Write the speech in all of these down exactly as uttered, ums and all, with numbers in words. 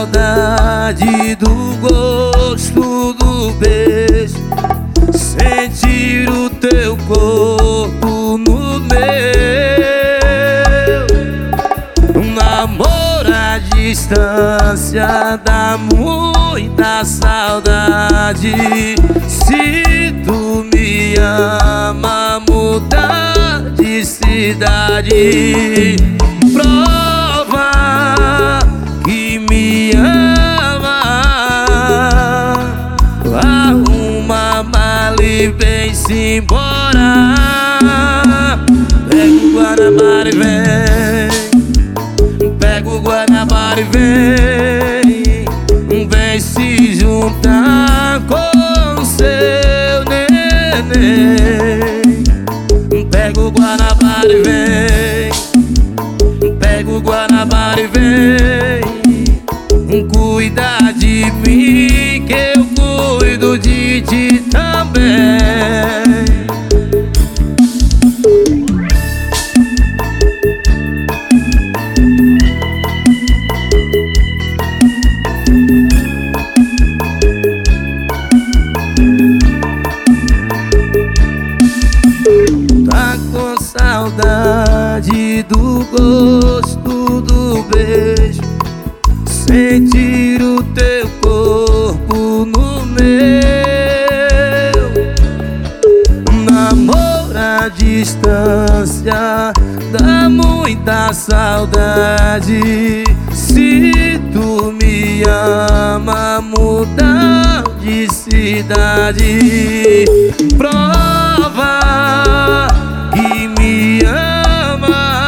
saudade do gosto do beijo, sentir o teu corpo no meu. Um namoro à distância dá muita saudade. Se tu me ama, mudar de cidade. Prova que me ama. Arruma a mala e vem-se embora. Pega o Guanabara e vem. Pega o Guanabara e vem. Vem se juntar com seu neném. Pega o Guanabara e vem. Pega o Guanabara e vem. Cuida de mim que eu cuido de ti também. Tá com saudade do gosto do beijo, sentir o teu corpo no meu. Namoro à distância dá muita saudade. Se tu me ama, mudar de cidade. Prova que me ama.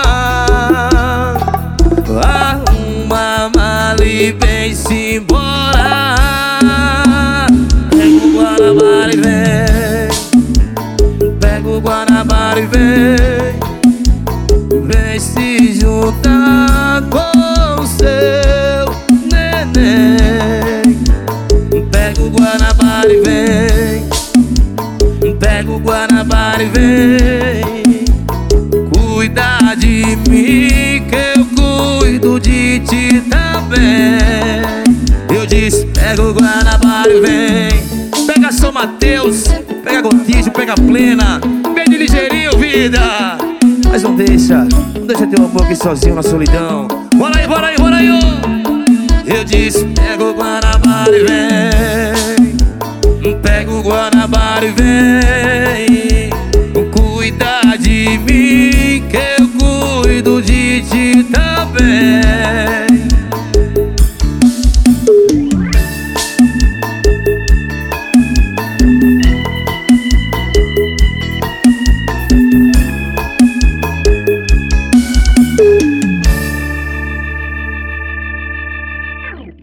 Arruma a mala e vem-se embora. Pega o Guanabara e vem. Pega o Guanabara e vem. Vem se juntar com seu neném. Pega o Guanabara e vem. Pega o Guanabara e vem. Cuida de mim que eu cuido de ti também. Eu disse, pega o Guanabara e vem. Pega São Mateus, pega Gotígio, pega Plena. Vem de ligeirinho, vida. Mas não deixa, não deixa teu amor aqui sozinho na solidão. Bora aí, bora aí, bora aí, ó. Eu disse, pega o Guanabara e vem. Pega o Guanabara e vem.